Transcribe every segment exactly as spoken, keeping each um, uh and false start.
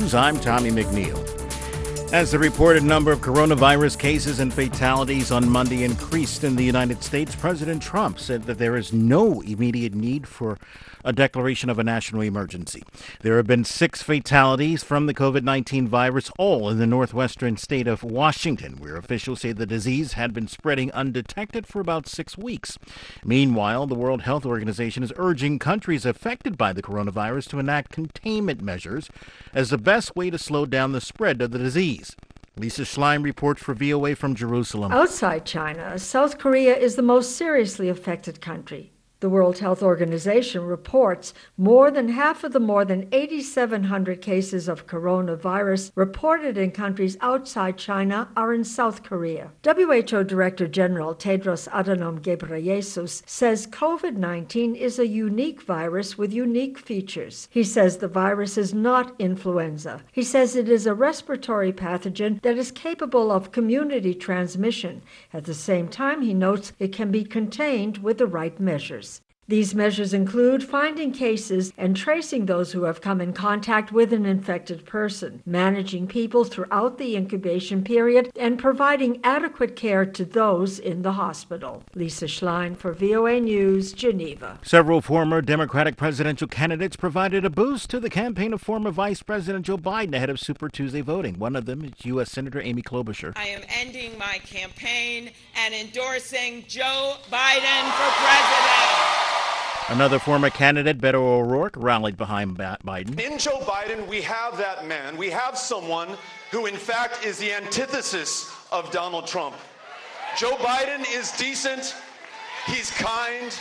News, I'm Tommy McNeil. As the reported number of coronavirus cases and fatalities on Monday increased in the United States, President Trump said that there is no immediate need for a declaration of a national emergency. There have been six fatalities from the COVID nineteen virus, all in the northwestern state of Washington, where officials say the disease had been spreading undetected for about six weeks. Meanwhile, the World Health Organization is urging countries affected by the coronavirus to enact containment measures as the best way to slow down the spread of the disease. Lisa Schlein reports for V O A from Jerusalem. Outside China, South Korea is the most seriously affected country. The World Health Organization reports more than half of the more than eight thousand seven hundred cases of coronavirus reported in countries outside China are in South Korea. W H O Director General Tedros Adhanom Ghebreyesus says COVID nineteen is a unique virus with unique features. He says the virus is not influenza. He says it is a respiratory pathogen that is capable of community transmission. At the same time, he notes it can be contained with the right measures. These measures include finding cases and tracing those who have come in contact with an infected person, managing people throughout the incubation period, and providing adequate care to those in the hospital. Lisa Schlein for V O A News, Geneva. Several former Democratic presidential candidates provided a boost to the campaign of former Vice President Joe Biden ahead of Super Tuesday voting. One of them is U S Senator Amy Klobuchar. I am ending my campaign and endorsing Joe Biden for president. Another former candidate, Beto O'Rourke, rallied behind Biden. In Joe Biden, we have that man. We have someone who, in fact, is the antithesis of Donald Trump. Joe Biden is decent. He's kind.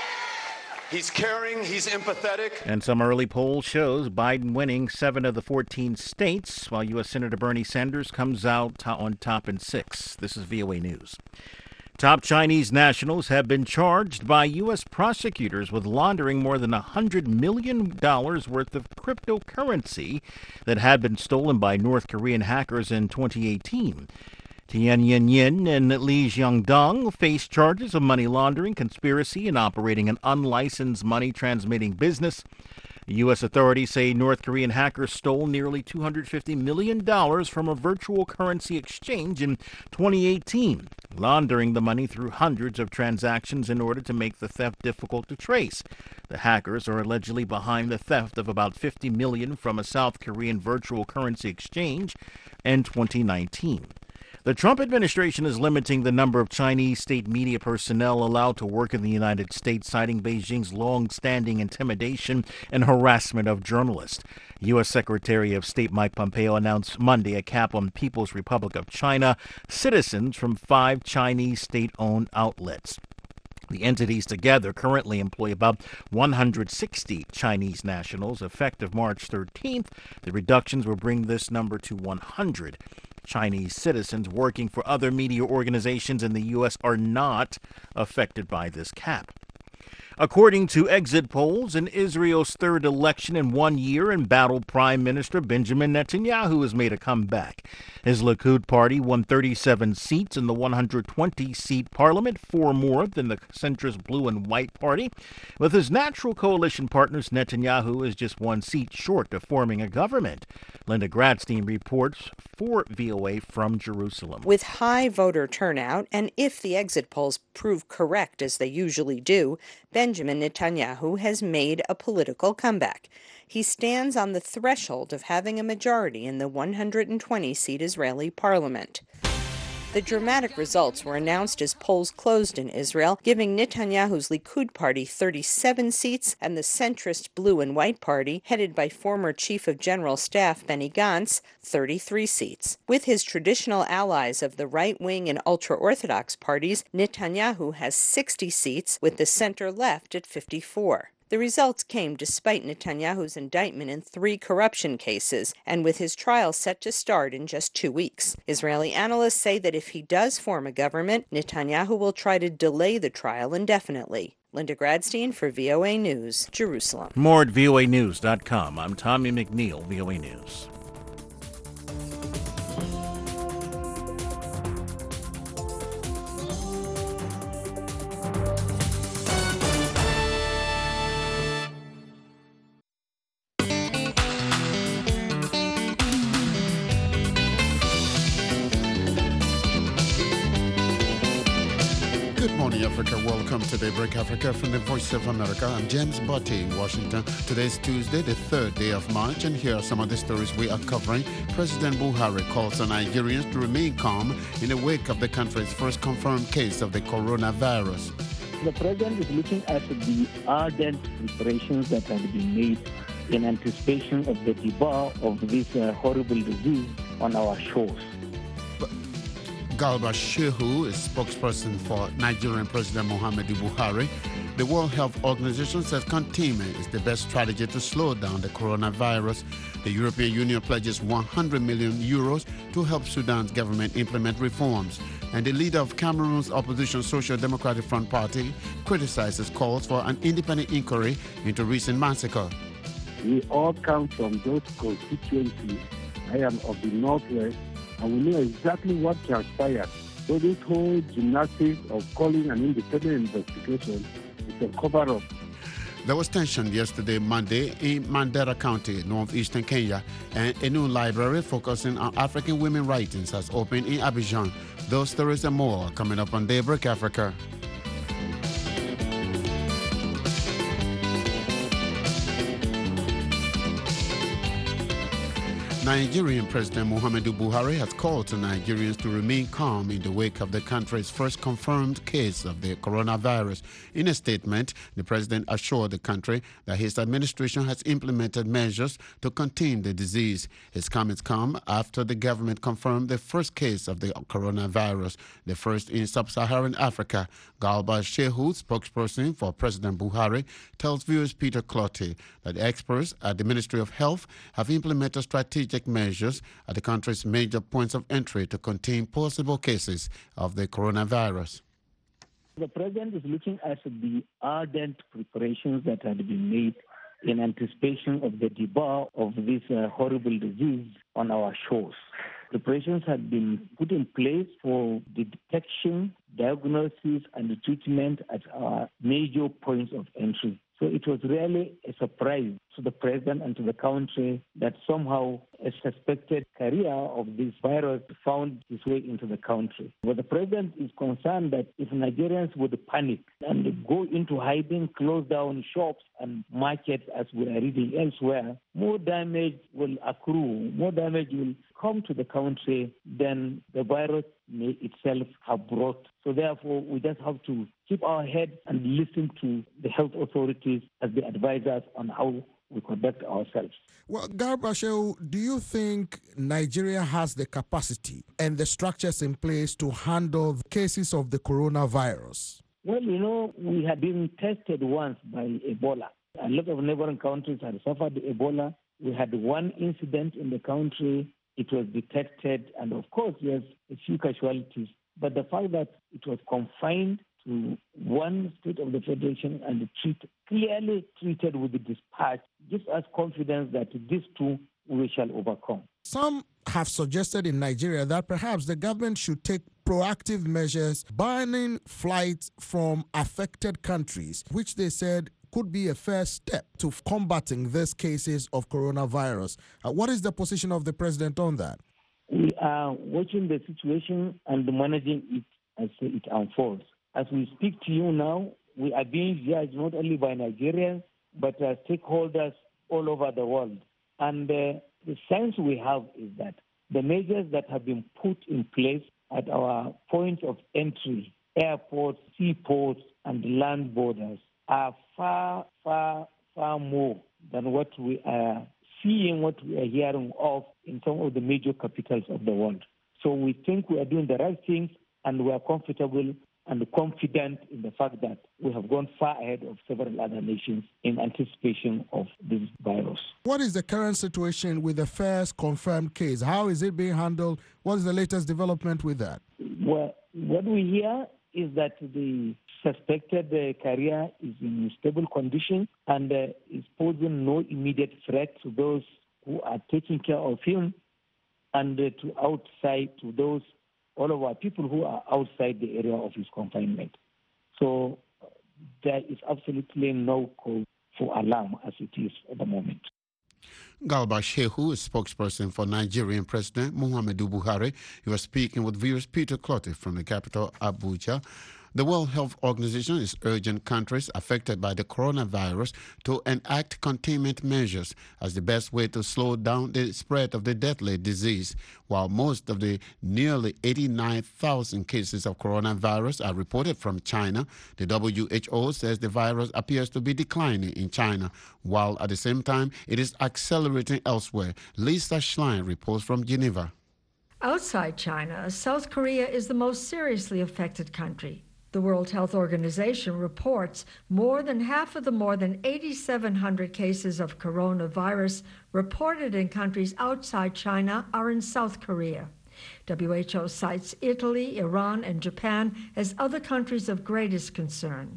He's caring. He's empathetic. And some early poll shows Biden winning seven of the fourteen states, while U S Senator Bernie Sanders comes out on top in six. This is V O A News. Top Chinese nationals have been charged by U S prosecutors with laundering more than one hundred million dollars worth of cryptocurrency that had been stolen by North Korean hackers in twenty eighteen. Tian Yin Yin and Li Xiaodong face charges of money laundering, conspiracy, and operating an unlicensed money transmitting business. U S authorities say North Korean hackers stole nearly two hundred fifty million dollars from a virtual currency exchange in twenty eighteen, laundering the money through hundreds of transactions in order to make the theft difficult to trace. The hackers are allegedly behind the theft of about fifty million dollars from a South Korean virtual currency exchange in twenty nineteen. The Trump administration is limiting the number of Chinese state media personnel allowed to work in the United States, citing Beijing's long-standing intimidation and harassment of journalists. U S Secretary of State Mike Pompeo announced Monday a cap on People's Republic of China citizens from five Chinese state-owned outlets. The entities together currently employ about one hundred sixty Chinese nationals. Effective March thirteenth, the reductions will bring this number to one hundred. Chinese citizens working for other media organizations in the U S are not affected by this cap. According to exit polls, in Israel's third election in one year, embattled Prime Minister Benjamin Netanyahu has made a comeback. His Likud party won thirty-seven seats in the one hundred twenty seat parliament, four more than the centrist Blue and White Party. With his natural coalition partners, Netanyahu is just one seat short of forming a government. Linda Gradstein reports for V O A from Jerusalem. With high voter turnout, and if the exit polls prove correct, as they usually do, Benjamin Netanyahu has made a political comeback. He stands on the threshold of having a majority in the one hundred twenty seat Israeli parliament. The dramatic results were announced as polls closed in Israel, giving Netanyahu's Likud party thirty-seven seats and the centrist Blue and White Party, headed by former Chief of General Staff Benny Gantz, thirty-three seats. With his traditional allies of the right-wing and ultra-Orthodox parties, Netanyahu has sixty seats, with the center-left at fifty-four. The results came despite Netanyahu's indictment in three corruption cases, and with his trial set to start in just two weeks. Israeli analysts say that if he does form a government, Netanyahu will try to delay the trial indefinitely. Linda Gradstein for V O A News, Jerusalem. More at V O A news dot com. I'm Tommy McNeil, V O A News. morning, Africa. Welcome to Daybreak Africa from the Voice of America. I'm James Botte in Washington. Today is Tuesday, the third day of March, and here are some of the stories we are covering. President Buhari calls on Nigerians to remain calm in the wake of the country's first confirmed case of the coronavirus. The president is looking at the ardent preparations that have been made in anticipation of the debut of this uh, horrible disease on our shores. Garba Shehu is spokesperson for Nigerian President Muhammadu Buhari. The World Health Organization says containment is the best strategy to slow down the coronavirus. The European Union pledges one hundred million euros to help Sudan's government implement reforms. And the leader of Cameroon's opposition Social Democratic Front Party criticizes calls for an independent inquiry into recent massacre. We all come from those constituencies. I am of the Northwest, and we know exactly what transpired. So this whole gymnastics of calling an independent investigation is a cover-up. There was tension yesterday, Monday, in Mandera County, northeastern Kenya, and a new library focusing on African women writings has opened in Abidjan. Those stories and more are coming up on Daybreak Africa. Nigerian President Muhammadu Buhari has called to Nigerians to remain calm in the wake of the country's first confirmed case of the coronavirus. In a statement, the president assured the country that his administration has implemented measures to contain the disease. His comments come after the government confirmed the first case of the coronavirus, the first in sub-Saharan Africa. Garba Shehu, spokesperson for President Buhari, tells viewers Peter Clottey that experts at the Ministry of Health have implemented strategic measures at the country's major points of entry to contain possible cases of the coronavirus. The president is looking at the ardent preparations that had been made in anticipation of the debut of this uh, horrible disease on our shores. Preparations had been put in place for the detection, diagnosis, and the treatment at our major points of entry. So it was really a surprise to the president and to the country that somehow a suspected carrier of this virus found its way into the country. But the president is concerned that if Nigerians would panic and go into hiding, close down shops and markets, as we are reading elsewhere, more damage will accrue, more damage will come to the country than the virus may itself have brought. So therefore, we just have to keep our head and listen to the health authorities as they advise us on how we conduct ourselves. Well, Garba Shehu, do you think Nigeria has the capacity and the structures in place to handle the cases of the coronavirus? Well, you know, we had been tested once by Ebola. A lot of neighboring countries had suffered Ebola. We had one incident in the country. It was detected, and of course, yes, a few casualties. But the fact that it was confined to one state of the federation and treat, clearly treated with the dispatch gives us confidence that this too we shall overcome. Some have suggested in Nigeria that perhaps the government should take proactive measures banning flights from affected countries, which they said could be a first step to combating these cases of coronavirus. Uh, what is the position of the president on that? We are watching the situation and managing it as it unfolds. As we speak to you now, we are being judged not only by Nigerians, but uh, stakeholders all over the world. And uh, the sense we have is that the measures that have been put in place at our points of entry, airports, seaports, and land borders, are far, far, far more than what we are seeing, what we are hearing of in some of the major capitals of the world. So we think we are doing the right things, and we are comfortable and confident in the fact that we have gone far ahead of several other nations in anticipation of this virus. What is the current situation with the first confirmed case? How is it being handled? What is the latest development with that? Well, what we hear is that the suspected uh, carrier is in stable condition and uh, is posing no immediate threat to those who are taking care of him and uh, to outside, to those, all of our people who are outside the area of his confinement. So uh, there is absolutely no cause for alarm as it is at the moment. Garba Shehu is spokesperson for Nigerian President Muhammadu Buhari. He was speaking with viewers Peter Clottey from the capital, Abuja. The World Health Organization is urging countries affected by the coronavirus to enact containment measures as the best way to slow down the spread of the deadly disease. While most of the nearly eighty-nine thousand cases of coronavirus are reported from China, the W H O says the virus appears to be declining in China, while at the same time it is accelerating elsewhere. Lisa Schlein reports from Geneva. Outside China, South Korea is the most seriously affected country. The World Health Organization reports more than half of the more than eighty-seven hundred cases of coronavirus reported in countries outside China are in South Korea. W H O cites Italy, Iran, and Japan as other countries of greatest concern.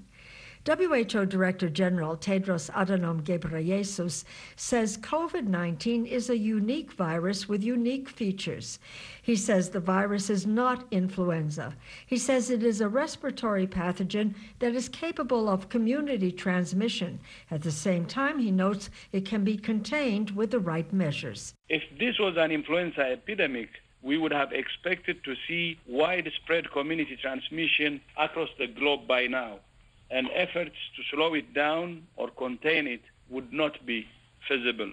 W H O Director General Tedros Adhanom Ghebreyesus says COVID nineteen is a unique virus with unique features. He says the virus is not influenza. He says it is a respiratory pathogen that is capable of community transmission. At the same time, he notes it can be contained with the right measures. If this was an influenza epidemic, we would have expected to see widespread community transmission across the globe by now, and efforts to slow it down or contain it would not be feasible.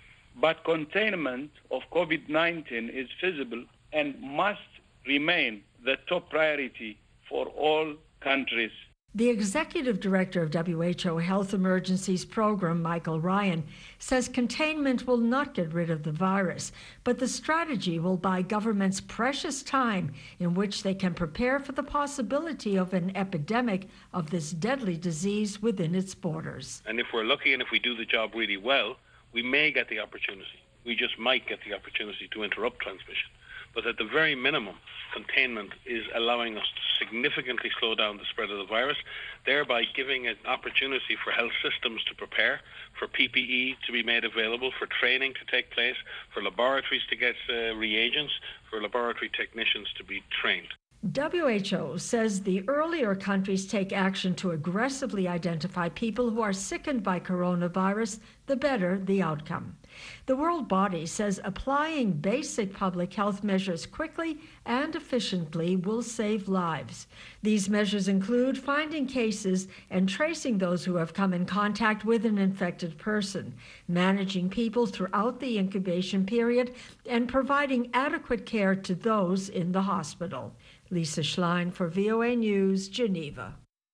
But containment of COVID nineteen is feasible and must remain the top priority for all countries. The executive director of W H O Health Emergencies Program, Michael Ryan, says containment will not get rid of the virus, but the strategy will buy governments precious time in which they can prepare for the possibility of an epidemic of this deadly disease within its borders. And if we're lucky and if we do the job really well, we may get the opportunity. We just might get the opportunity to interrupt transmission. But at the very minimum, containment is allowing us to significantly slow down the spread of the virus, thereby giving an opportunity for health systems to prepare, for P P E to be made available, for training to take place, for laboratories to get uh, reagents, for laboratory technicians to be trained. W H O says the earlier countries take action to aggressively identify people who are sickened by coronavirus, the better the outcome. The world body says applying basic public health measures quickly and efficiently will save lives. These measures include finding cases and tracing those who have come in contact with an infected person, managing people throughout the incubation period, and providing adequate care to those in the hospital. Lisa Schlein for V O A News, Geneva.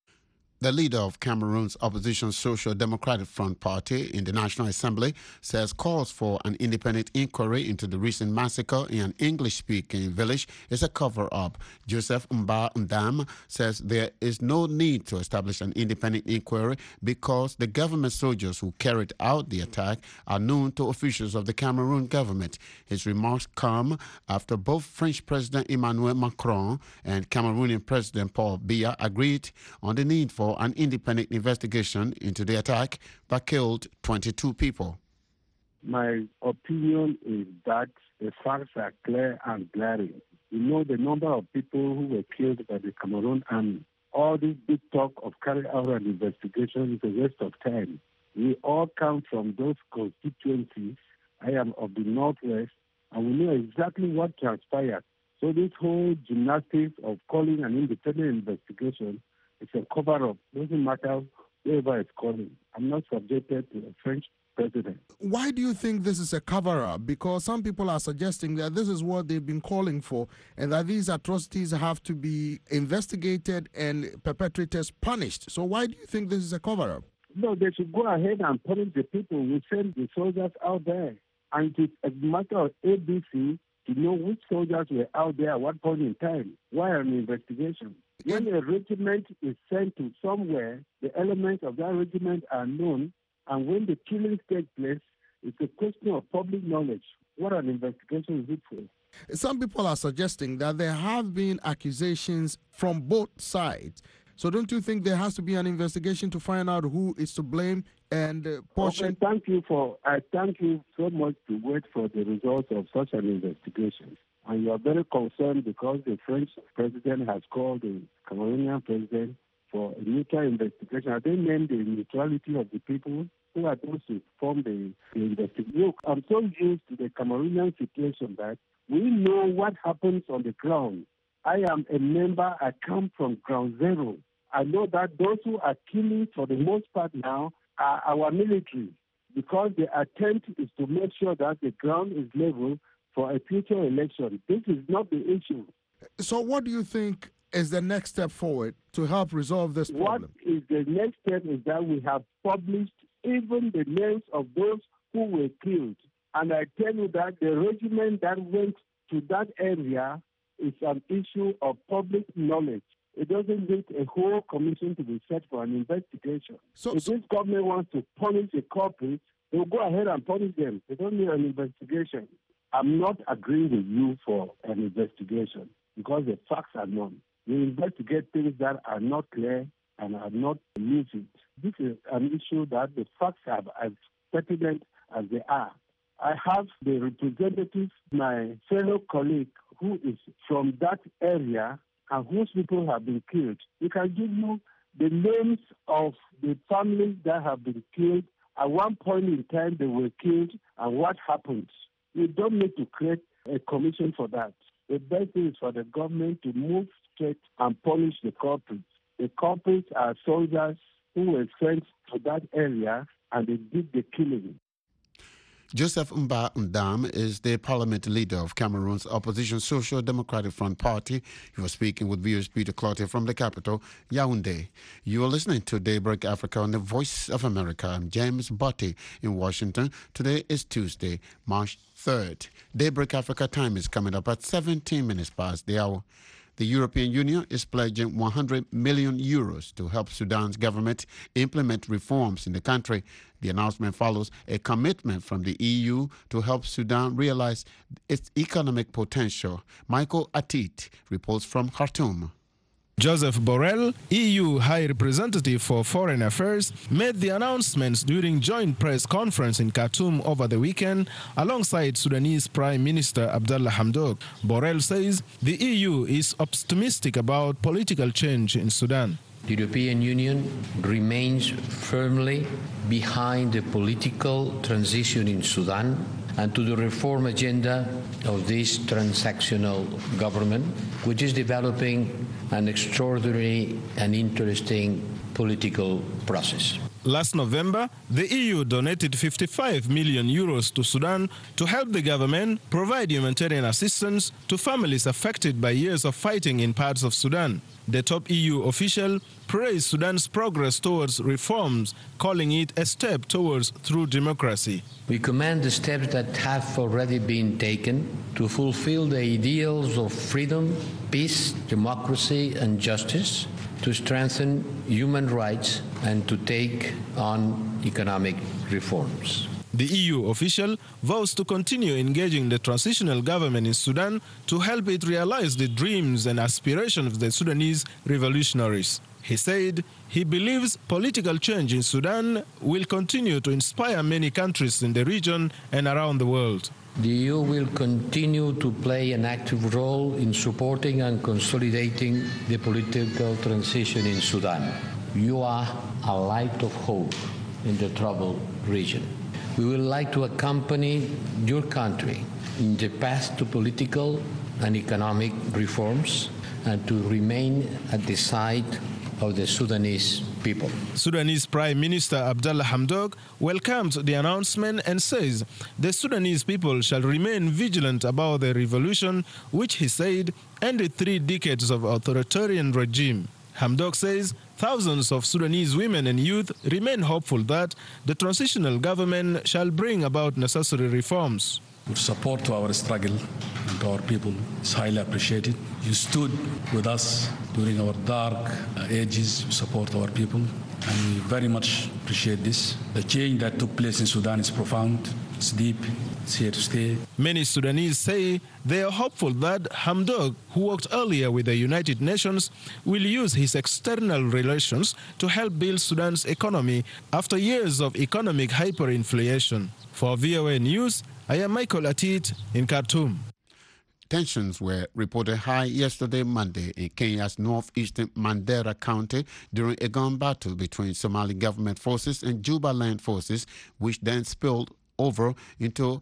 The leader of Cameroon's opposition Social Democratic Front Party in the National Assembly says calls for an independent inquiry into the recent massacre in an English-speaking village is a cover-up. Joseph Mba Ndam says there is no need to establish an independent inquiry because the government soldiers who carried out the attack are known to officials of the Cameroon government. His remarks come after both French President Emmanuel Macron and Cameroonian President Paul Biya agreed on the need for an independent investigation into the attack that killed twenty-two people. My opinion is that the facts are clear and glaring. You know the number of people who were killed by the Cameroon army. All this big talk of carrying out an investigation is a waste of time. We all come from those constituencies. I am of the Northwest, and we know exactly what transpired. So this whole gymnastics of calling an independent investigation, it's a cover-up. Doesn't matter whoever is calling. I'm not subjected to a French president. Why do you think this is a cover-up? Because some people are suggesting that this is what they've been calling for and that these atrocities have to be investigated and perpetrators punished. So why do you think this is a cover-up? No, they should go ahead and punish the people. We send the soldiers out there. And it's a matter of A B C to know which soldiers were out there at what point in time. Why an investigation? When a regiment is sent to somewhere, the elements of that regiment are known, and when the killings take place, it's a question of public knowledge. What an investigation is it for? Some people are suggesting that there have been accusations from both sides. So don't you think there has to be an investigation to find out who is to blame and uh, portion? Okay, thank you for, I thank you so much to wait for the results of such an investigation. And you are very concerned because the French president has called the Cameroonian president for a neutral investigation. Have they named the neutrality of the people who are those who form the, the investigation? Look, I'm so used to the Cameroonian situation that we know what happens on the ground. I am a member. I come from ground zero. I know that those who are killing for the most part now are our military, because the attempt is to make sure that the ground is level for a future election. This is not the issue. So what do you think is the next step forward to help resolve this problem? What is the next step is that we have published even the names of those who were killed. And I tell you that the regiment that went to that area is an issue of public knowledge. It doesn't need a whole commission to be set for an investigation. So, if this government wants to punish the culprits, they'll go ahead and punish them. They don't need an investigation. I'm not agreeing with you for an investigation because the facts are known. We investigate things that are not clear and are not lucid. This is an issue that the facts are as pertinent as they are. I have the representative, my fellow colleague, who is from that area and whose people have been killed. We can give you the names of the families that have been killed. At one point in time, they were killed, and what happened. We don't need to create a commission for that. The best thing is for the government to move straight and punish the culprits. The culprits are soldiers who were sent to that area, and they did the killing. Joseph Mba Ndam is the parliament leader of Cameroon's opposition Social Democratic Front Party. He was speaking with viewers Peter Cloutier from the capital, Yaoundé. You are listening to Daybreak Africa on the Voice of America. I'm James Botti in Washington. Today is Tuesday, March third. Daybreak Africa time is coming up at seventeen minutes past the hour. The European Union is pledging one hundred million euros to help Sudan's government implement reforms in the country. The announcement follows a commitment from the E U to help Sudan realize its economic potential. Michael Atit reports from Khartoum. Joseph Borrell, E U High Representative for Foreign Affairs, made the announcements during joint press conference in Khartoum over the weekend alongside Sudanese Prime Minister Abdallah Hamdok. Borrell says the E U is optimistic about political change in Sudan. The European Union remains firmly behind the political transition in Sudan and to the reform agenda of this transactional government, which is developing an extraordinary and interesting political process. Last November, the E U donated fifty-five million euros to Sudan to help the government provide humanitarian assistance to families affected by years of fighting in parts of Sudan. The top E U official praised Sudan's progress towards reforms, calling it a step towards true democracy. We commend the steps that have already been taken to fulfill the ideals of freedom, peace, democracy, and justice, to strengthen human rights, and to take on economic reforms. The E U official vows to continue engaging the transitional government in Sudan to help it realize the dreams and aspirations of the Sudanese revolutionaries. He said he believes political change in Sudan will continue to inspire many countries in the region and around the world. The E U will continue to play an active role in supporting and consolidating the political transition in Sudan. You are a light of hope in the troubled region. We would like to accompany your country in the path to political and economic reforms and to remain at the side of the Sudanese people. Sudanese Prime Minister Abdallah Hamdok welcomed the announcement and says the Sudanese people shall remain vigilant about the revolution, which he said ended three decades of authoritarian regime. Hamdok says thousands of Sudanese women and youth remain hopeful that the transitional government shall bring about necessary reforms. Your support to our struggle and to our people is highly appreciated. You stood with us during our dark ages to support our people, and we very much appreciate this. The change that took place in Sudan is profound, it's deep, it's here to stay. Many Sudanese say they are hopeful that Hamdok, who worked earlier with the United Nations, will use his external relations to help build Sudan's economy after years of economic hyperinflation. For V O A News, I am Michael Atit in Khartoum. Tensions were reported high yesterday, Monday, in Kenya's northeastern Mandera County during a gun battle between Somali government forces and Juba land forces, which then spilled over into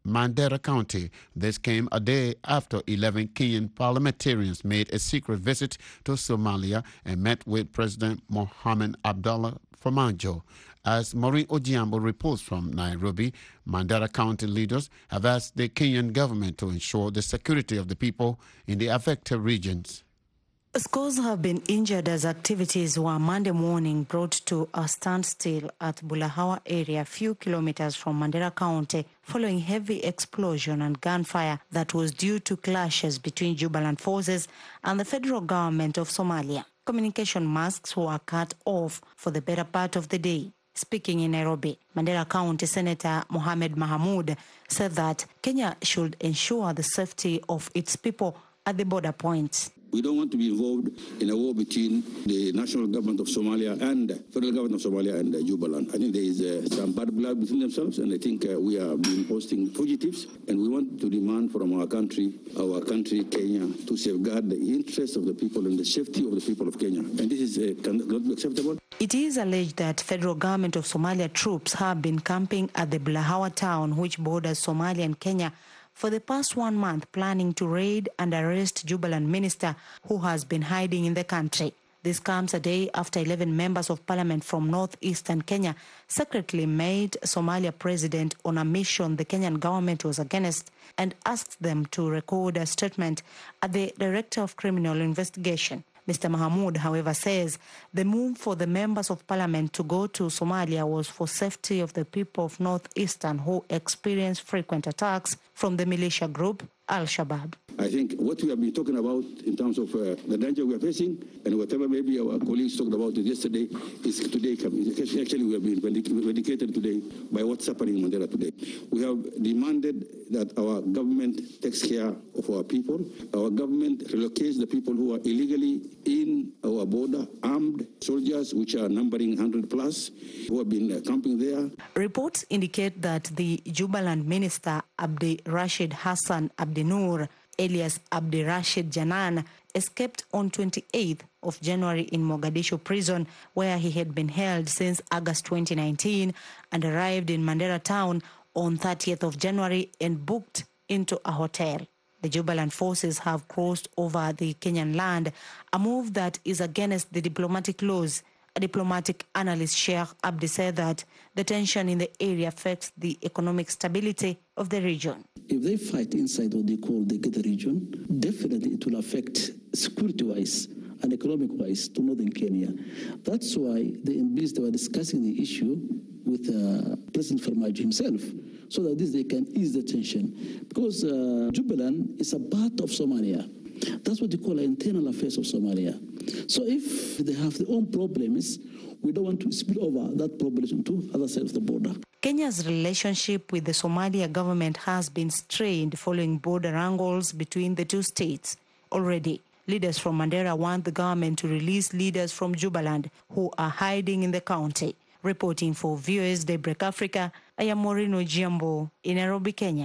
Mandera County. This came a day after eleven Kenyan parliamentarians made a secret visit to Somalia and met with President Mohamed Abdullah Farmajo. As Maureen Ojiambo reports from Nairobi, Mandera County leaders have asked the Kenyan government to ensure the security of the people in the affected regions. Scores have been injured as activities were Monday morning brought to a standstill at Bulahawa area, a few kilometers from Mandera County, following heavy explosion and gunfire that was due to clashes between Jubaland forces and the federal government of Somalia. Communication masks were cut off for the better part of the day. Speaking in Nairobi, Mandera County Senator Mohamed Mahamoud said that Kenya should ensure the safety of its people at the border points. We don't want to be involved in a war between the national government of Somalia and the federal government of Somalia and uh, Jubaland. I think there is uh, some bad blood between themselves, and I think uh, we are being hosting fugitives, and we want to demand from our country, our country, Kenya, to safeguard the interests of the people and the safety of the people of Kenya. And this is uh, cannot be acceptable. It is alleged that federal government of Somalia troops have been camping at the Bulahawa town, which borders Somalia and Kenya, for the past one month, planning to raid and arrest Jubaland minister who has been hiding in the country. This comes a day after eleven members of parliament from northeastern Kenya secretly made Somalia president on a mission the Kenyan government was against and asked them to record a statement at the Director of Criminal Investigation. Mister Mahamoud, however, says the move for the members of parliament to go to Somalia was for safety of the people of northeastern who experience frequent attacks from the militia group Al-Shabaab. I think what we have been talking about in terms of uh, the danger we are facing, and whatever maybe our colleagues talked about it yesterday, is today coming. Actually, we have been vindicated today by what's happening in Mandera today. We have demanded that our government takes care of our people. Our government relocates the people who are illegally in our border, armed soldiers, which are numbering one hundred plus, who have been uh, camping there. Reports indicate that the Jubaland minister, Abdi Rashid Hassan Abdi Nur, alias Abdi Rashid Janan, escaped on twenty-eighth of January in Mogadishu prison, where he had been held since August twenty nineteen, and arrived in Mandera town on thirtieth of January and booked into a hotel. The Jubaland forces have crossed over the Kenyan land, a move that is against the diplomatic laws. A diplomatic analyst, Sheikh Abdi, said that the tension in the area affects the economic stability of the region. If they fight inside what they call the Geta region, definitely it will affect security-wise and economic-wise to northern Kenya. That's why the M Ps, they were discussing the issue with uh, President Farmajo himself, so that this they can ease the tension. Because uh, Jubaland is a part of Somalia. That's what they call internal affairs of Somalia. So if they have their own problems, we don't want to spill over that problem into other sides of the border. Kenya's relationship with the Somalia government has been strained following border wrangles between the two states. Already, leaders from Mandera want the government to release leaders from Jubaland who are hiding in the county. Reporting for V O S Daybreak Africa, I am Maureen Ojiambo in Nairobi, Kenya.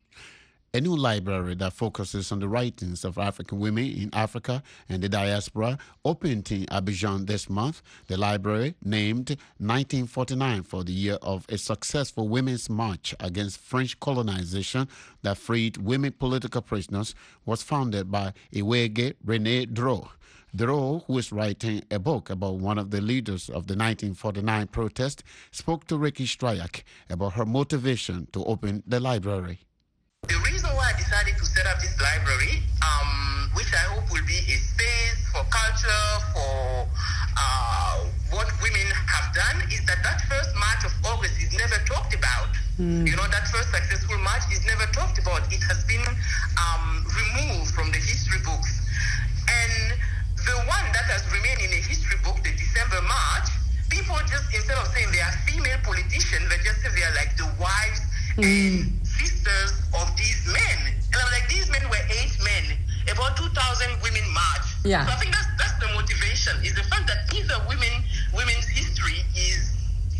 A new library that focuses on the writings of African women in Africa and the diaspora opened in Abidjan this month. The library, named nineteen forty-nine for the year of a successful women's march against French colonization that freed women political prisoners, was founded by Iwege René Dro. Dro, who is writing a book about one of the leaders of the nineteen forty-nine protest, spoke to Ricky Strayak about her motivation to open the library. The reason why I decided to set up this library, um, which I hope will be a space for culture, for uh, what women have done, is that that first March of August is never talked about. Mm. You know, that first successful march is never talked about. It has been um, removed from the history books. And the one that has remained in the history book, the December march, people just, instead of saying they are female politicians, they just say they are like the wives mm. and sisters of these men. And I'm like, these men were eight men. About two thousand women march. Yeah. So I think that's that's the motivation, is the fact that either women women's history is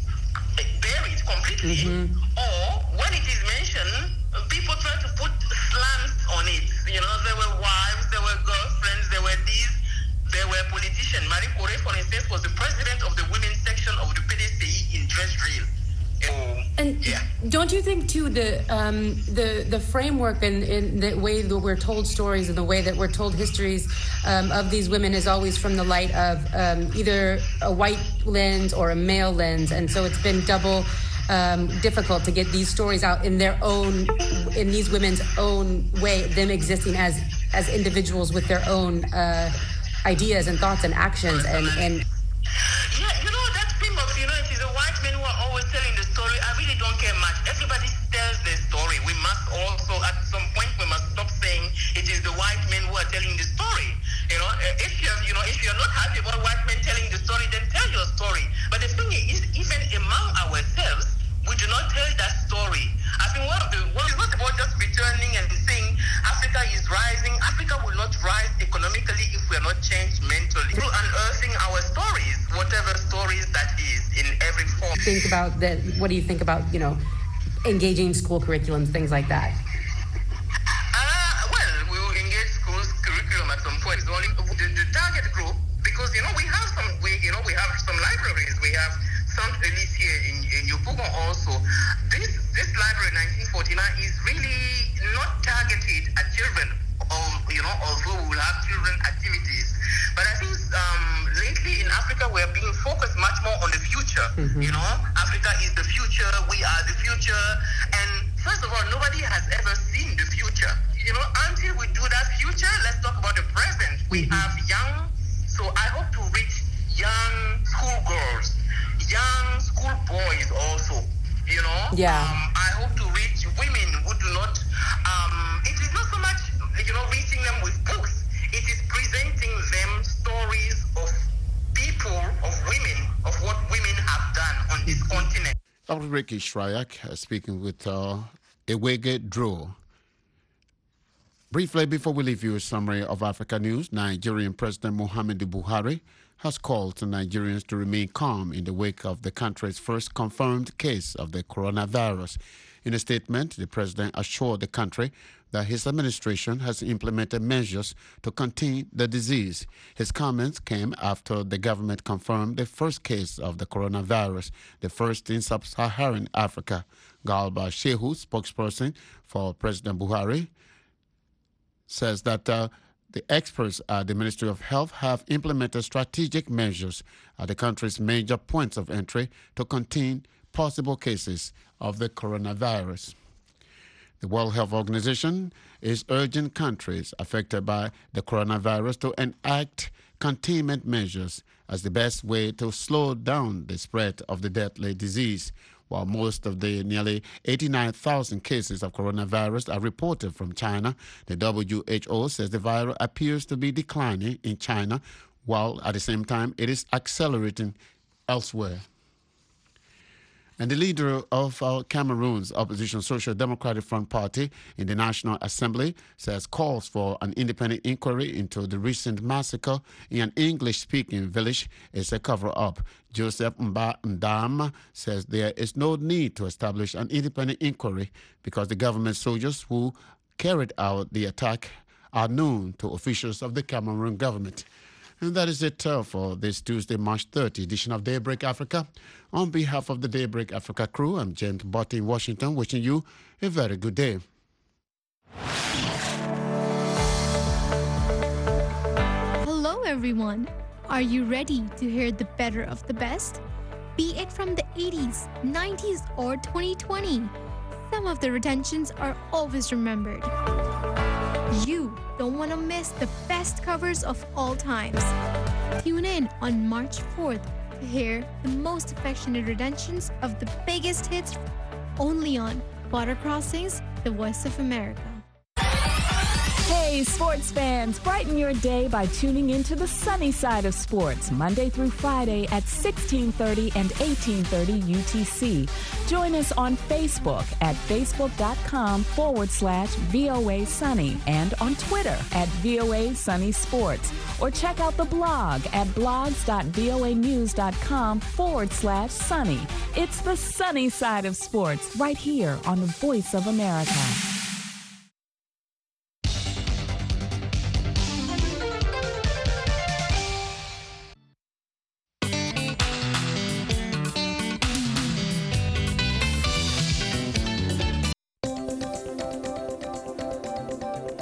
buried completely, mm-hmm. or when it is mentioned, people try to put slants on it. You know, there were wives, there were girlfriends, there were these, there were politicians. Marie Curie, for instance, was the president of the women's section of the P D C I in dress drill. And yeah. don't don't you think too the um, the the framework and, and the way that we're told stories and the way that we're told histories um, of these women is always from the light of um, either a white lens or a male lens, and so it's been double um, difficult to get these stories out in their own, in these women's own way, them existing as as individuals with their own uh, ideas and thoughts and actions and and. Yeah, you know, that thing of, you know, it is the white men who are always telling the story. I really don't care much. Everybody tells their story. We must also, at some point, we must stop saying it is the white men who are telling the story. You know, if you're, you know, if you're not happy about white men telling the story, then tell your story. But the thing is, even among ourselves, we do not tell that story. I think one of the, well, it's not about just returning and saying Africa is rising. Africa will not rise economically if we are not changed mentally. Through unearthing our stories, whatever stories that is, in every form. Think about that. What do you think about, you know, engaging school curriculums, things like that? Uh, well, we will engage schools curriculum at some point. It's only the, the target group, because, you know, we have some, we, you know, we have some libraries. We have some release here in, in Yopougon also. This this library, nineteen forty-nine, is really not targeted at children, or, you know, although we will have children activities. But I think um, lately in Africa, we are being focused much more on the future. Mm-hmm. You know, Africa is the future. We are the future. And first of all, nobody has ever seen the future. You know, until we do that future, let's talk about the present. We mm-hmm. have young, so I hope to reach young schoolgirls, young school boys also, you know. Yeah. Um, I hope to reach women who do not, um, it is not so much, you know, reaching them with books. It is presenting them stories of people, of women, of what women have done on this continent. Doctor Ricky Shryack uh, speaking with uh, Ewege Dro. Briefly, before we leave you a summary of Africa news, Nigerian President Muhammadu Buhari has called to Nigerians to remain calm in the wake of the country's first confirmed case of the coronavirus. In a statement, the president assured the country that his administration has implemented measures to contain the disease. His comments came after the government confirmed the first case of the coronavirus, the first in sub-Saharan Africa. Galba Shehu, spokesperson for President Buhari, says that uh, the experts at the Ministry of Health have implemented strategic measures at the country's major points of entry to contain possible cases of the coronavirus. The World Health Organization is urging countries affected by the coronavirus to enact containment measures as the best way to slow down the spread of the deadly disease. While most of the nearly eighty-nine thousand cases of coronavirus are reported from China, the W H O says the virus appears to be declining in China, while at the same time it is accelerating elsewhere. And the leader of uh, Cameroon's opposition Social Democratic Front Party in the National Assembly says calls for an independent inquiry into the recent massacre in an English-speaking village is a cover-up. Joseph Mba Ndam says there is no need to establish an independent inquiry because the government soldiers who carried out the attack are known to officials of the Cameroon government. And that is it uh, for this Tuesday, March thirtieth edition of Daybreak Africa. On behalf of the Daybreak Africa crew, I'm James Botti in Washington, wishing you a very good day. Hello, everyone. Are you ready to hear the better of the best? Be it from the eighties, nineties, or twenty twenty, some of the retentions are always remembered. You don't want to miss the best covers of all times. Tune in on March fourth to hear the most affectionate redemptions of the biggest hits only on Border Crossings, the Voice of America. Hey, sports fans, brighten your day by tuning into the sunny side of sports, Monday through Friday at sixteen thirty and eighteen thirty U T C. Join us on Facebook at facebook.com forward slash VOA Sunny and on Twitter at VOA Sunny Sports. Or check out the blog at blogs.voanews.com forward slash sunny. It's the sunny side of sports right here on the Voice of America.